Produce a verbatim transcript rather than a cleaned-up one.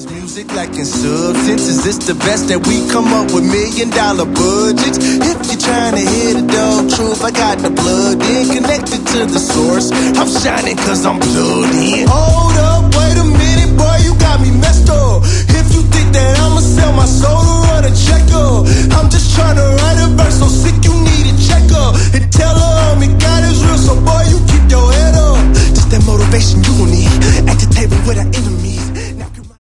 Music lacking substances, it's the best that we come up with million dollar budgets. If you're trying to hear the dog truth, I got the blood in, connected to the source. I'm shining cause I'm plugged in. Hold up, wait a minute, boy, you got me